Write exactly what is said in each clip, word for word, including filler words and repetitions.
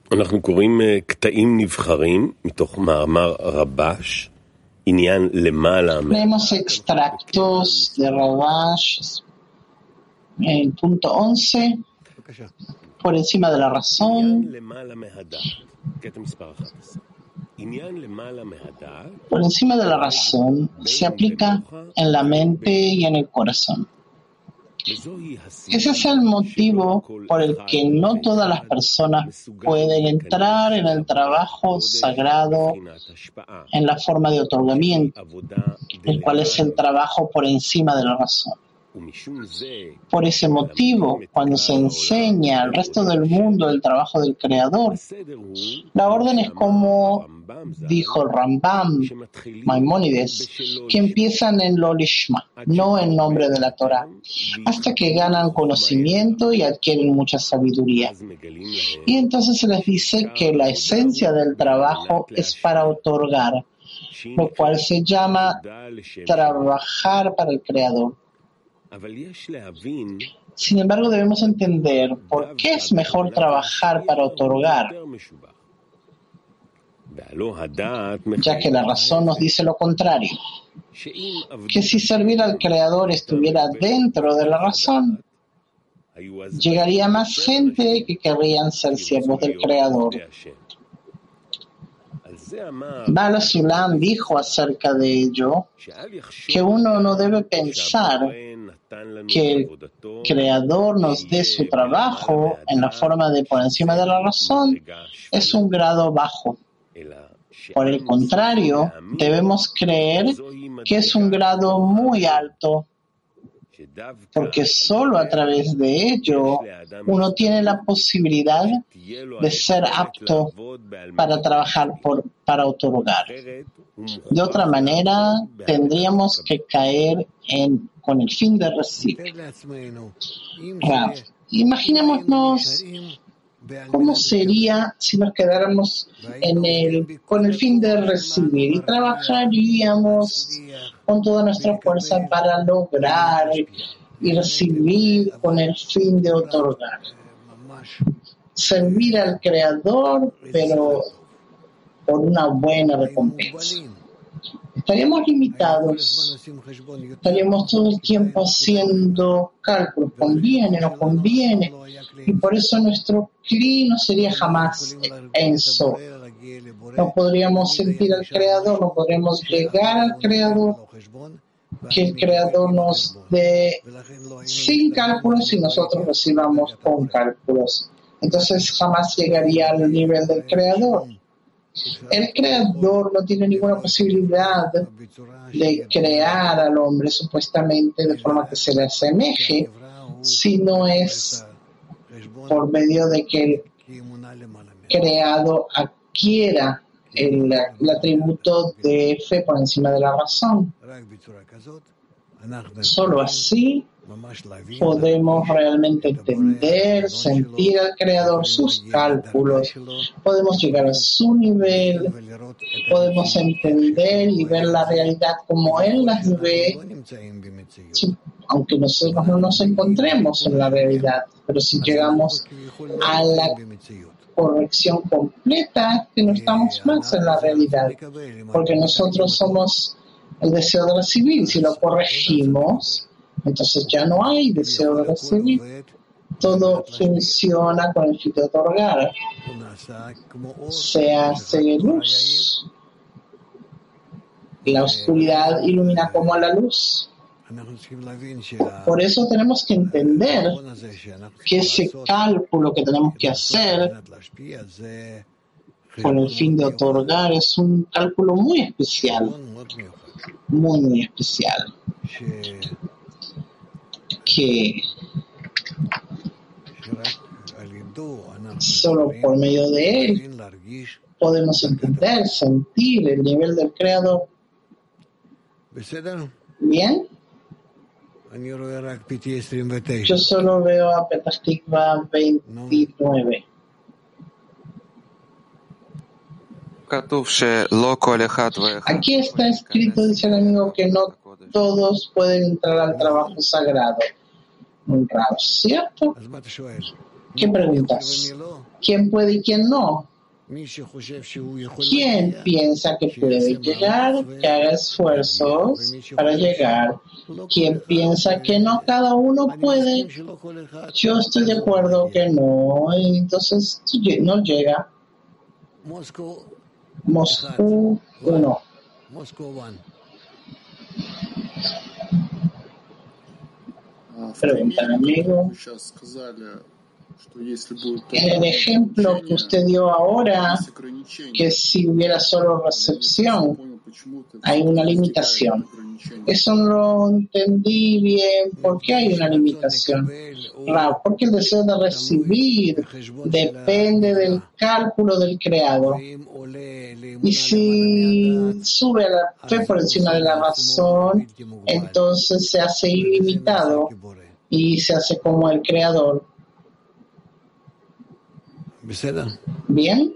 אנחנו קוראים קטעים נבחרים מתוך מאמר רבש, עניין למעלה. Leemos extractos de Rabash, el punto once, por encima de la razón. Por encima de la razón se aplica en la mente y en el corazón. Ese es el motivo por el que no todas las personas pueden entrar en el trabajo sagrado en la forma de otorgamiento, el cual es el trabajo por encima de la razón. Por ese motivo, cuando se enseña al resto del mundo el trabajo del Creador, la orden es como dijo el Rambam, Maimónides, que empiezan en lo lishma, no en nombre de la Torah, hasta que ganan conocimiento y adquieren mucha sabiduría. Y entonces se les dice que la esencia del trabajo es para otorgar, lo cual se llama trabajar para el Creador. Sin embargo, debemos entender por qué es mejor trabajar para otorgar, ya que la razón nos dice lo contrario, que si servir al Creador estuviera dentro de la razón, llegaría más gente que querrían ser siervos del Creador. Bala Sulam dijo acerca de ello que uno no debe pensar que el Creador nos dé su trabajo en la forma de por encima de la razón es un grado bajo. Por el contrario, debemos creer que es un grado muy alto, porque solo a través de ello uno tiene la posibilidad de ser apto para trabajar por, para otorgar. De otra manera, tendríamos que caer en, con el fin de recibir. Rav, imaginémonos cómo sería si nos quedáramos en el, con el fin de recibir y trabajaríamos con toda nuestra fuerza para lograr y recibir con el fin de otorgar. Servir al Creador, pero por una buena recompensa. Estaríamos limitados, estaríamos todo el tiempo haciendo cálculos, conviene, no conviene, y por eso nuestro cli no sería jamás enso. No podríamos sentir al Creador, no podríamos llegar al Creador, que el Creador nos dé sin cálculos y nosotros recibamos con cálculos. Entonces jamás llegaría al nivel del Creador. El Creador no tiene ninguna posibilidad de crear al hombre supuestamente de forma que se le asemeje, si no es por medio de que el creado adquiera el, el atributo de fe por encima de la razón. Solo así podemos realmente entender, sentir al Creador, sus cálculos, podemos llegar a su nivel, podemos entender y ver la realidad como Él las ve, aunque nosotros no nos encontremos en la realidad, pero si llegamos a la corrección completa, que no estamos más en la realidad, porque nosotros somos el deseo de recibir. Si lo corregimos, entonces ya no hay deseo de recibir. Todo funciona con el fin de otorgar. Se hace luz. La oscuridad ilumina como a la luz. Por eso tenemos que entender que ese cálculo que tenemos que hacer con el fin de otorgar es un cálculo muy especial, muy, muy especial, que solo por medio de él podemos entender, sentir el nivel del Creador. ¿Bien? Yo solo veo a Petah Tikva veintinueve. Aquí está escrito, dice el amigo, que no todos pueden entrar al trabajo sagrado. Un raro, ¿cierto? ¿Qué preguntas? ¿Quién puede y quién no? ¿Quién piensa que puede llegar, que haga esfuerzos para llegar? ¿Quién piensa que no, cada uno puede? Yo estoy de acuerdo que no, entonces no llega. Moscú uno. Pregunta al amigo. En el ejemplo que usted dio ahora, que si hubiera solo recepción, hay una limitación. Eso no lo entendí bien. ¿Por qué hay una limitación? Porque el deseo de recibir depende del cálculo del creador. Y si sube a la fe por encima de la razón, entonces se hace ilimitado y se hace como el creador. Bien.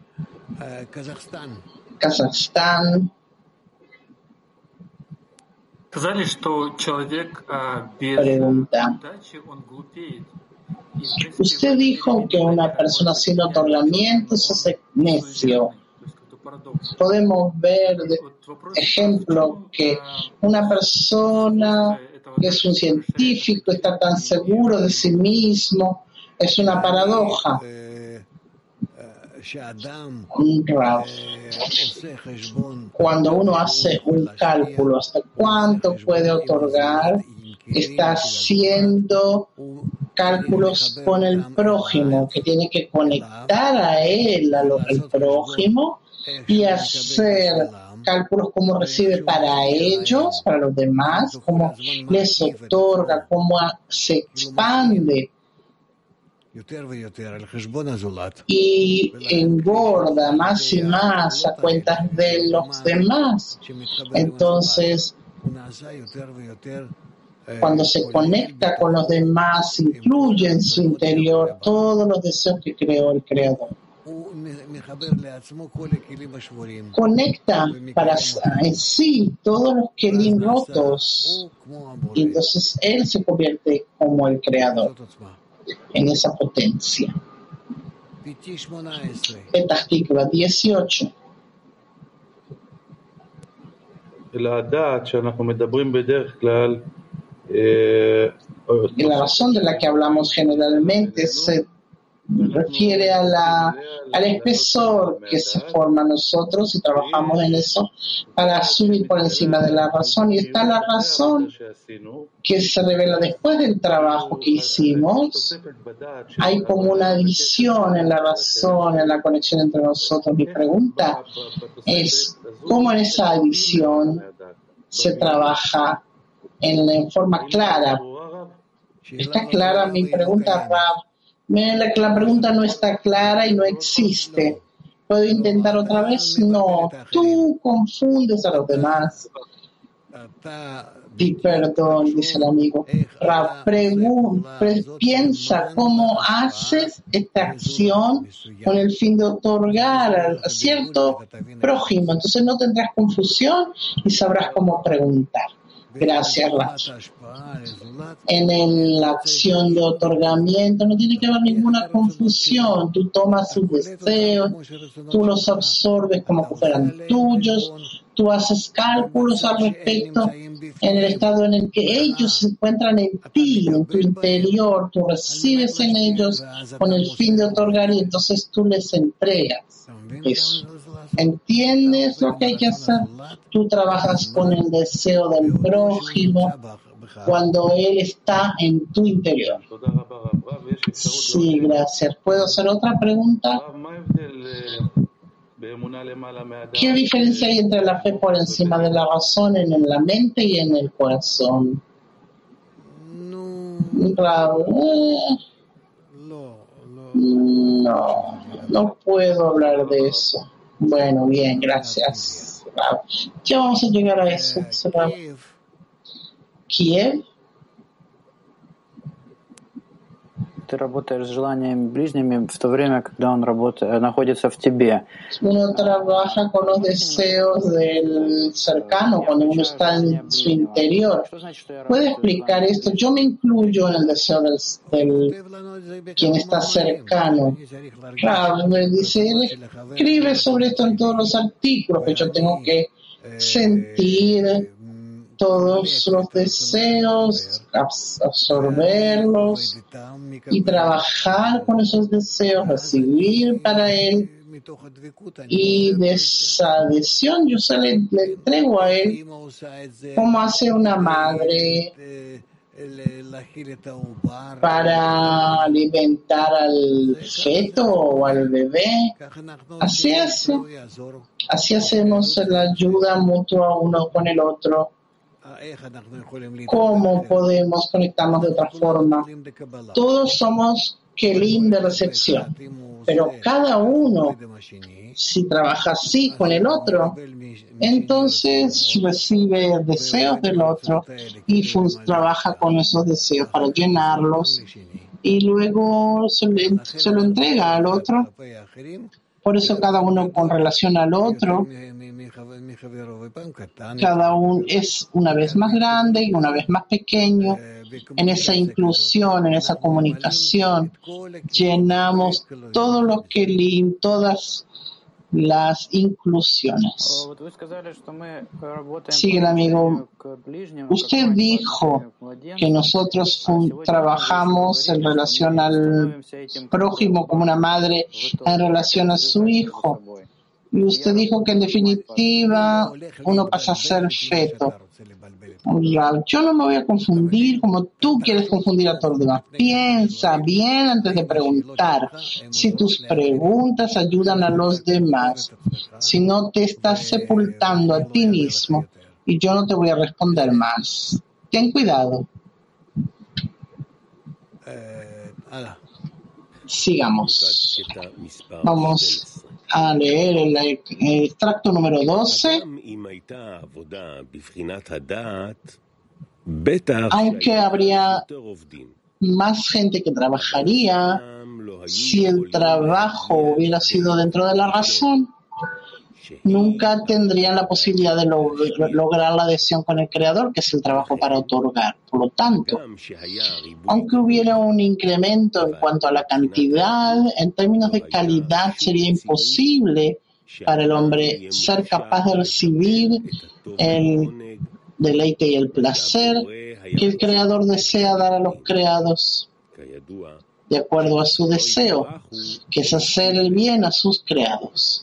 Kazajstán. Pregunta. Usted dijo que una persona sin otorgamiento se hace necio. Podemos ver, de ejemplo, que una persona que es un científico está tan seguro de sí mismo. Es una paradoja. Cuando uno hace un cálculo hasta cuánto puede otorgar, está haciendo cálculos con el prójimo, que tiene que conectar a él, al prójimo, y hacer cálculos como recibe para ellos, para los demás, cómo les otorga, cómo se expande y engorda más y más a cuentas de los demás. Entonces, cuando se conecta con los demás, incluye en su interior todos los deseos que creó el Creador. Conecta para en sí todos los kelim rotos, y entonces él se convierte como el Creador en esa potencia. Petah Tikva dieciocho. Y la razón de la que hablamos generalmente se refiere a la, al espesor que se forma en nosotros y trabajamos en eso para subir por encima de la razón. Y está la razón que se revela después del trabajo que hicimos. Hay como una adición en la razón, en la conexión entre nosotros. Mi pregunta es, ¿cómo en esa adición se trabaja en, en forma clara? ¿Está clara mi pregunta, Rab? La, la pregunta no está clara y no existe. ¿Puedo intentar otra vez? No. Tú confundes a los demás. Y perdón, dice el amigo. Rab, pregunta, piensa cómo haces esta acción con el fin de otorgar a cierto prójimo. Entonces no tendrás confusión y sabrás cómo preguntar. Gracias, Rab. En el, la acción de otorgamiento no tiene que haber ninguna confusión. Tú tomas sus deseos, tú los absorbes como que fueran tuyos, tú haces cálculos al respecto en el estado en el que ellos se encuentran en ti, en tu interior, tú recibes en ellos con el fin de otorgar y entonces tú les entregas eso. ¿Entiendes lo que hay que hacer? Tú trabajas con el deseo del prójimo cuando él está en tu interior. Sí, gracias. ¿Puedo hacer otra pregunta? ¿Qué diferencia hay entre la fe por encima de la razón en la mente y en el corazón? No, no puedo hablar de eso. Bueno, bien, gracias. Ya vamos a llegar a eso. ¿Kiev? Uno trabaja con los deseos del cercano cuando uno está en su interior. ¿Puede explicar esto? Yo me incluyo en el deseo del, del quien está cercano. Rav me dice, él escribe sobre esto en todos los artículos, que yo tengo que sentir todos los deseos, absorberlos y trabajar con esos deseos, recibir para él. Y de esa adhesión yo se le, le entrego a él como hace una madre para alimentar al feto o al bebé. Así hace, así hacemos la ayuda mutua uno con el otro. ¿Cómo podemos conectarnos de otra forma? Todos somos kelim de recepción, pero cada uno, si trabaja así con el otro, entonces recibe deseos del otro y trabaja con esos deseos para llenarlos y luego se, le, se lo entrega al otro. Por eso cada uno con relación al otro, cada uno es una vez más grande y una vez más pequeño. En esa inclusión, en esa comunicación, llenamos todo lo que lim, todas las inclusiones. Sigue el amigo. Usted dijo que nosotros trabajamos en relación al prójimo como una madre en relación a su hijo. Y usted dijo que en definitiva uno pasa a ser feto. Yo no me voy a confundir como tú quieres confundir a todos los demás. Piensa bien antes de preguntar. Si tus preguntas ayudan a los demás, si no te estás sepultando a ti mismo, y yo no te voy a responder más. Ten cuidado. Sigamos. Vamos a leer el, el extracto número doce. Aunque habría más gente que trabajaría si el trabajo hubiera sido dentro de la razón, nunca tendrían la posibilidad de log- lograr la adhesión con el Creador, que es el trabajo para otorgar. Por lo tanto, aunque hubiera un incremento en cuanto a la cantidad, en términos de calidad sería imposible para el hombre ser capaz de recibir el deleite y el placer que el Creador desea dar a los creados, de acuerdo a su deseo, que es hacer el bien a sus creados.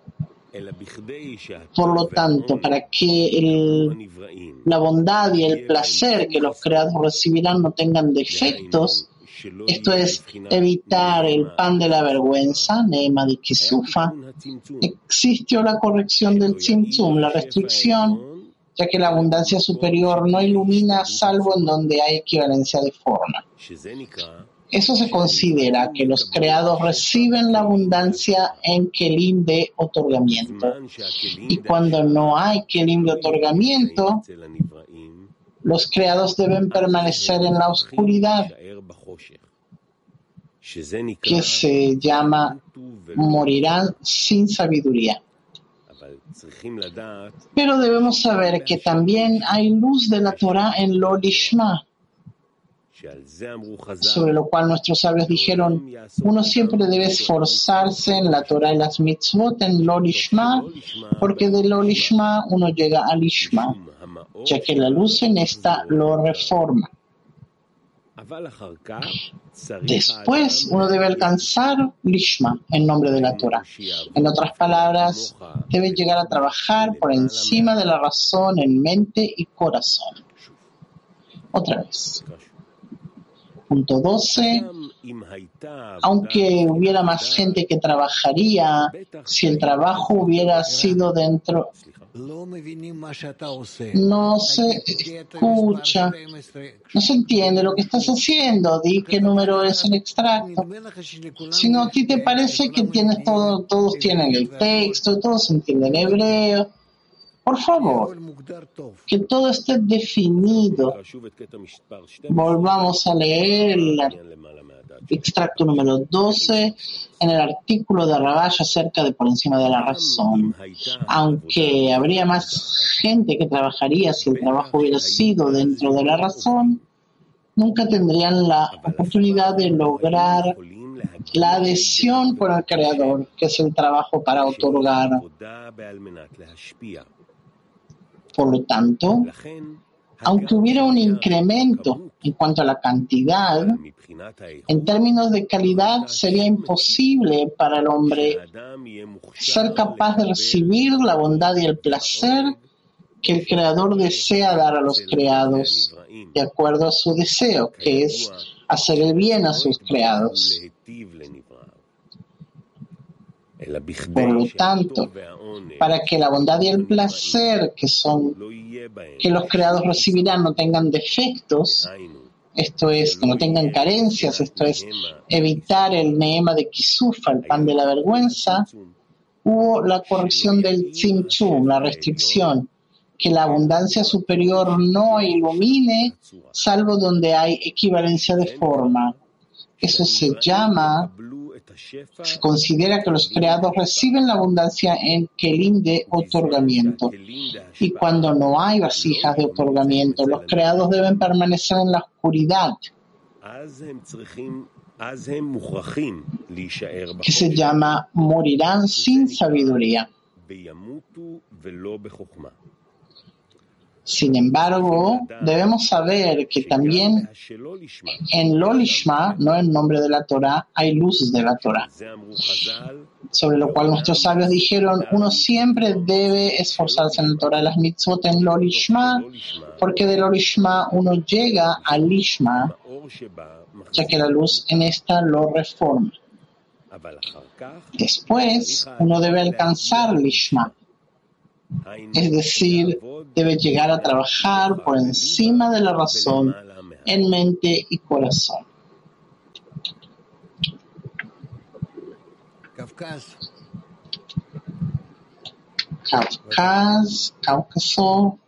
Por lo tanto, para que el, la bondad y el placer que los creados recibirán no tengan defectos, esto es, evitar el pan de la vergüenza, Neema de Kisufa, existió la corrección del Tzimtzum, la restricción, ya que la abundancia superior no ilumina salvo en donde hay equivalencia de forma. Eso se considera que los creados reciben la abundancia en kelim de otorgamiento. Y cuando no hay kelim de otorgamiento, los creados deben permanecer en la oscuridad, que se llama morirán sin sabiduría. Pero debemos saber que también hay luz de la Torah en lo lishma, sobre lo cual nuestros sabios dijeron, uno siempre debe esforzarse en la Torah y las mitzvot en lo lishma, porque de lo lishma uno llega al lishma, ya que la luz en esta lo reforma. Después uno debe alcanzar lishma en nombre de la Torah. En otras palabras, debe llegar a trabajar por encima de la razón en mente y corazón. Otra vez. Punto doce. Aunque hubiera más gente que trabajaría, si el trabajo hubiera sido dentro, no se escucha, no se entiende lo que estás haciendo. Di qué número es el extracto. Si no, a ti te parece que tienes todo, todos tienen el texto, todos entienden hebreo. Por favor, que todo esté definido. Volvamos a leer el extracto número doce, en el artículo de Rabash acerca de por encima de la razón. Aunque habría más gente que trabajaría si el trabajo hubiera sido dentro de la razón, nunca tendrían la oportunidad de lograr la adhesión con el Creador, que es el trabajo para otorgar. Por lo tanto, aunque hubiera un incremento en cuanto a la cantidad, en términos de calidad sería imposible para el hombre ser capaz de recibir la bondad y el placer que el Creador desea dar a los creados, de acuerdo a su deseo, que es hacer el bien a sus creados. Por lo tanto, para que la bondad y el placer que son que los creados recibirán no tengan defectos, esto es, que no tengan carencias, esto es, evitar el neema de Kisufa, el pan de la vergüenza, hubo la corrección del tzimtzum, la restricción, que la abundancia superior no ilumine, salvo donde hay equivalencia de forma. Eso se llama, se considera que los creados reciben la abundancia en kelim de otorgamiento. Y cuando no hay vasijas de otorgamiento, los creados deben permanecer en la oscuridad, que se llama morirán sin sabiduría. Sin embargo, debemos saber que también en Lo Lishma, no en nombre de la Torah, hay luz de la Torah. Sobre lo cual nuestros sabios dijeron, uno siempre debe esforzarse en la Torah de las mitzvot en Lo Lishma, porque de Lo Lishma uno llega al Lishma, ya que la luz en esta lo reforma. Después, uno debe alcanzar Lishma. Es decir, debe llegar a trabajar por encima de la razón en mente y corazón. Cáucaso, Cáucaso.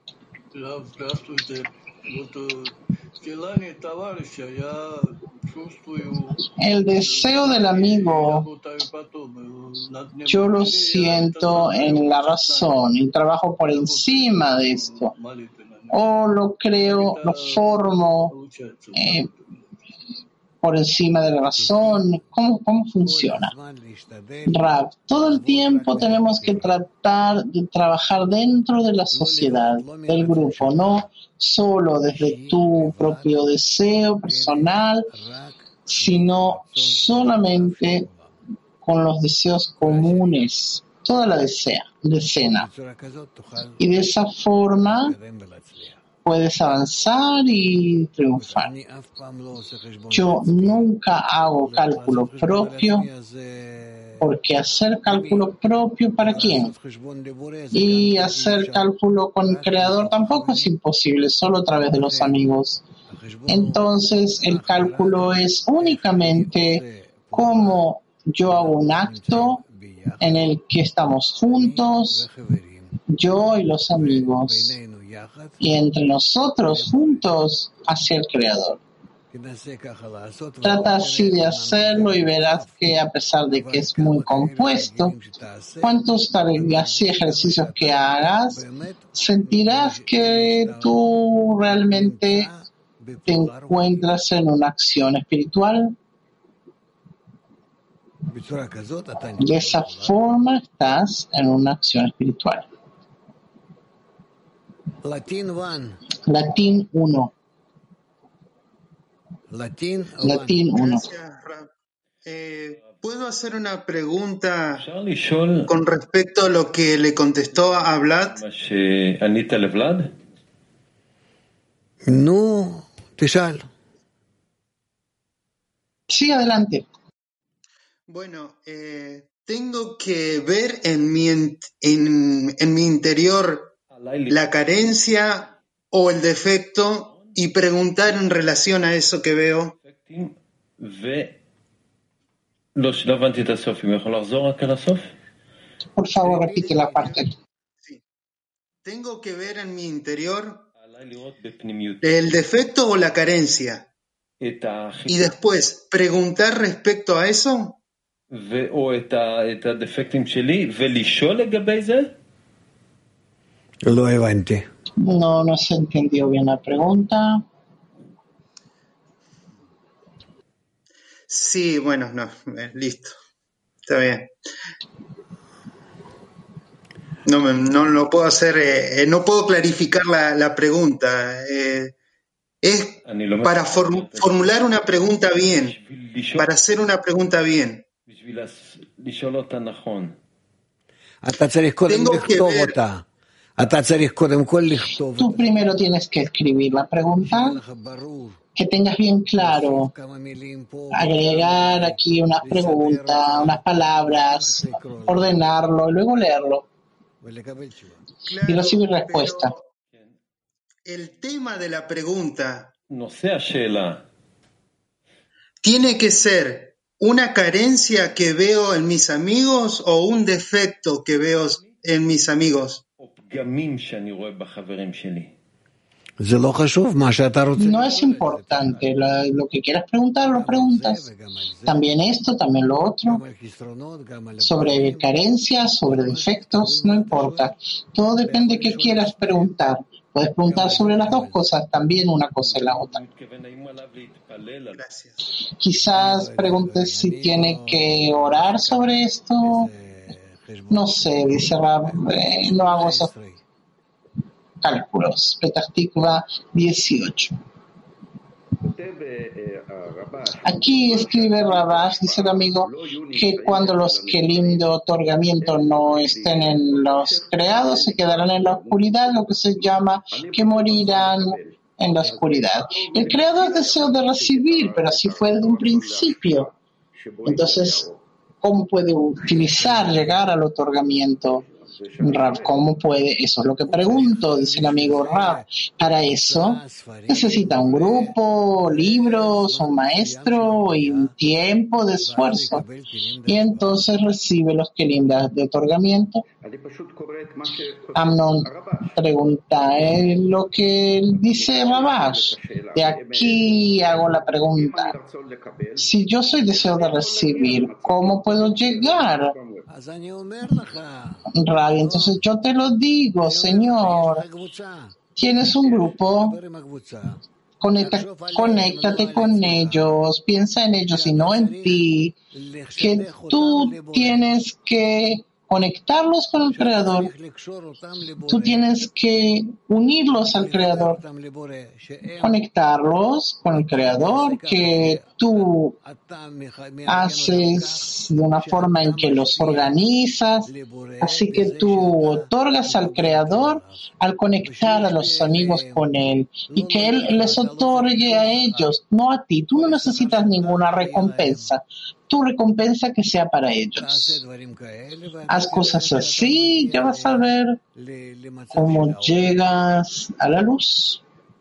El deseo del amigo, yo lo siento en la razón y trabajo por encima de esto, o lo creo, lo formo eh, por encima de la razón. ¿Cómo, cómo funciona? Rab, todo el tiempo tenemos que tratar de trabajar dentro de la sociedad, del grupo, no solo desde tu propio deseo personal, sino solamente con los deseos comunes, toda la desea, decena. Y de esa forma puedes avanzar y triunfar. Yo nunca hago cálculo propio, porque hacer cálculo propio, ¿para quién? Y hacer cálculo con el Creador tampoco es imposible, solo a través de los amigos. Entonces, el cálculo es únicamente cómo yo hago un acto en el que estamos juntos, yo y los amigos, y entre nosotros juntos hacia el Creador. Trata así de hacerlo y verás que a pesar de que es muy compuesto, cuantos así ejercicios que hagas, sentirás que tú realmente te encuentras en una acción espiritual. De esa forma estás en una acción espiritual. Latín uno. Latín uno. Gracias, Rab. Eh, ¿Puedo hacer una pregunta con respecto a lo que le contestó a Vlad? No, te sal. Sí, adelante. Bueno, eh, tengo que ver en mi, en, en mi interior la carencia o el defecto y preguntar en relación a eso que veo. Por favor, repite la parte. Sí. Tengo que ver en mi interior el defecto o la carencia y después preguntar respecto a eso? No, no se entendió bien la pregunta. Sí, bueno, no, eh, listo. Está bien. No, no, no puedo hacer, eh, no puedo clarificar la, la pregunta. Eh, es para for, formular una pregunta bien, para hacer una pregunta bien. Tengo que ver. Tú primero tienes que escribir la pregunta, que tengas bien claro, agregar aquí unas preguntas, unas palabras, ordenarlo y luego leerlo Claro, y recibir respuesta. El tema de la pregunta tiene que ser una carencia que veo en mis amigos o un defecto que veo en mis amigos. No es importante, lo, lo que quieras preguntar lo preguntas. También esto, también lo otro. Sobre carencias, sobre defectos, no importa. Todo depende de qué quieras preguntar. Puedes preguntar sobre las dos cosas, también una cosa y la otra. Gracias. Quizás preguntes si tiene que orar sobre esto. No sé, dice Rab, eh, no hago esos cálculos. Petah Tikva dieciocho. Aquí escribe Rabash, dice el amigo, que cuando los kelim de otorgamiento no estén en los creados, se quedarán en la oscuridad, lo que se llama que morirán en la oscuridad. El creador desea de recibir, pero así fue desde un principio. Entonces, ¿cómo puede utilizar, llegar al otorgamiento? Rav, ¿cómo puede? Eso es lo que pregunto, dice el amigo Rav. Para eso necesita un grupo, libros, un maestro y un tiempo de esfuerzo. Y entonces recibe los kelim de otorgamiento. Amnon pregunta, ¿eh? Lo que dice Rabash. De aquí hago la pregunta. Si yo soy deseo de recibir, ¿cómo puedo llegar? Rabbi, entonces yo te lo digo, Señor. Tienes un grupo, conecta, conéctate con ellos, piensa en ellos y no en ti, que tú tienes que conectarlos con el Creador. Tú tienes que unirlos al Creador, conectarlos con el Creador, que tú haces de una forma en que los organizas, así que tú otorgas al Creador al conectar a los amigos con Él y que Él les otorgue a ellos, no a ti. Tú no necesitas ninguna recompensa. Tu recompensa que sea para ellos. Haz cosas así, ya vas a ver cómo llegas a la luz.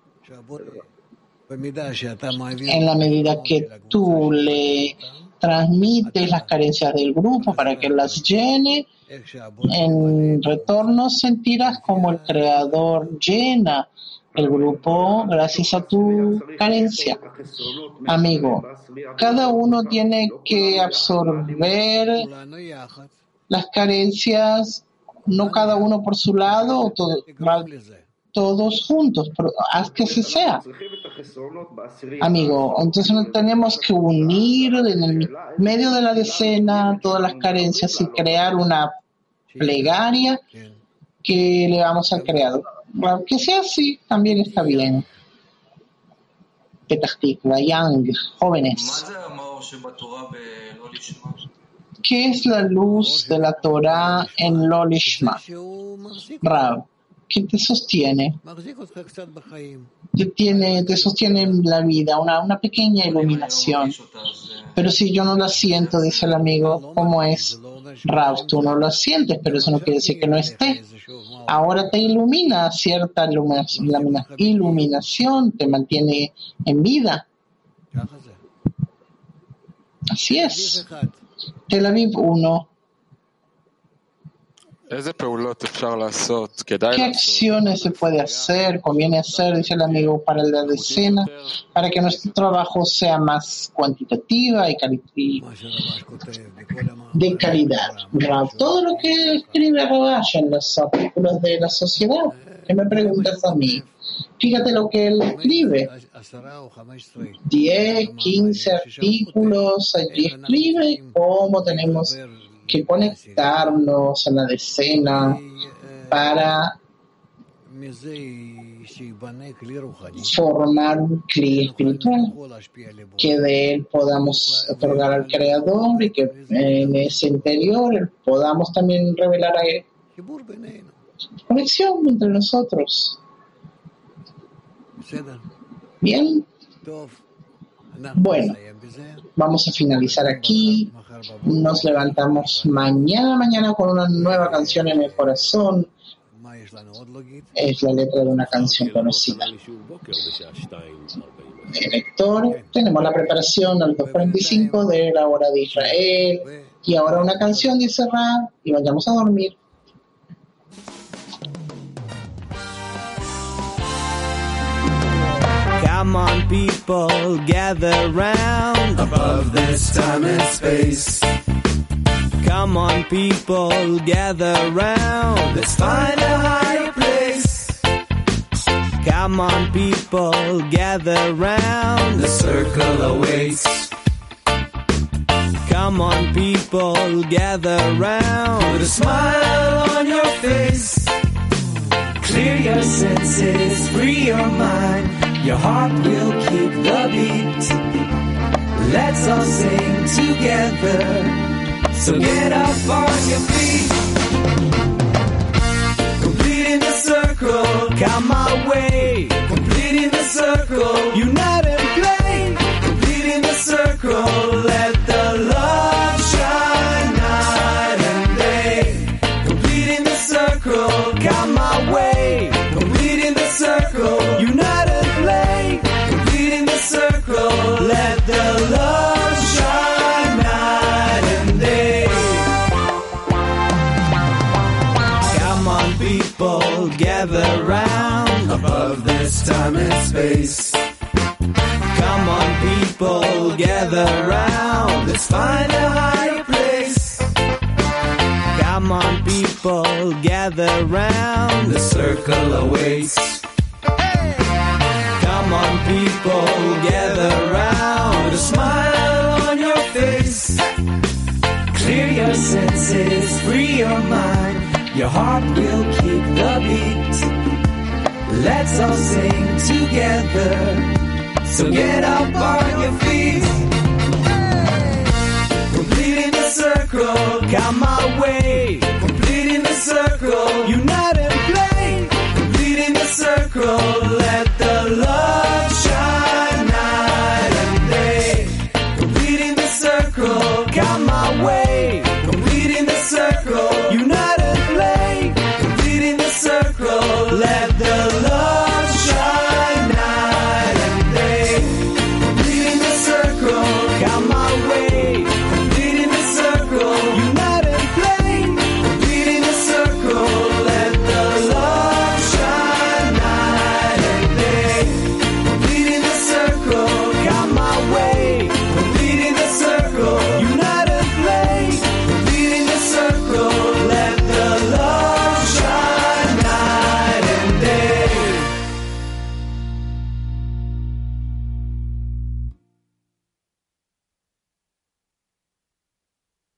En la medida que tú le transmites las carencias del grupo para que las llene, en retorno sentirás como el Creador llena el grupo gracias a tu carencia. Amigo, cada uno tiene que absorber las carencias, no cada uno por su lado, todo, todos juntos, pero haz que se sea. Amigo, entonces tenemos que unir en el medio de la decena todas las carencias y crear una plegaria que le damos al Creador. Que sea así, también está bien. Petah Tikva, young, jóvenes. ¿Qué es la luz de la Torah en Lo Lishma? Rav, ¿qué te sostiene? Te, tiene, te sostiene en la vida, una, una pequeña iluminación. Pero si yo no la siento, dice el amigo, ¿cómo es? Rav, tú no la sientes, pero eso no quiere decir que no esté. Ahora te ilumina cierta iluminación, iluminación te mantiene en vida. Así es. Tel Aviv uno. ¿Qué acciones se puede hacer, conviene hacer, dice el amigo, para la decena, para que nuestro trabajo sea más cuantitativa y, cali- y de calidad? Rav, todo lo que escribe Rabash en los artículos de la sociedad, ¿qué me preguntas a mí? Fíjate lo que él escribe. diez, quince artículos, allí escribe cómo tenemos que conectarnos a la decena para formar un cli espiritual, que de él podamos otorgar al Creador y que en ese interior podamos también revelar a él. Conexión entre nosotros. Bien. Bueno, vamos a finalizar aquí. Nos levantamos mañana, mañana con una nueva canción en el corazón. Es la letra de una canción conocida. El lector, tenemos la preparación a las dos cuarenta y cinco de la hora de Israel. Y ahora una canción, dice Rav, y vayamos a dormir. Come on, people, gather round above this time and space. Come on, people, gather round. Let's find a higher place. Come on, people, gather round. The circle awaits. Come on, people, gather round. Put a smile on your face. Clear your senses, free your mind. Your heart will keep the beat. Let's all sing together. So get up on your feet. Completing the circle, come my way. Completing the circle, unite and play. Completing the circle, let the love shine night and day. Completing the circle, come my way. Completing the circle, unite and play. Completing the circle, let the love shine night and day. Come on, people, gather round above this time and space. Come on, people, gather round. Let's find a higher place. Come on, people, gather round. The circle awaits. Come on, people, gather round. Put a smile on your face. Clear your senses, free your mind. Your heart will keep the beat. Let's all sing together. So get up on your feet. Completing the circle, come my way.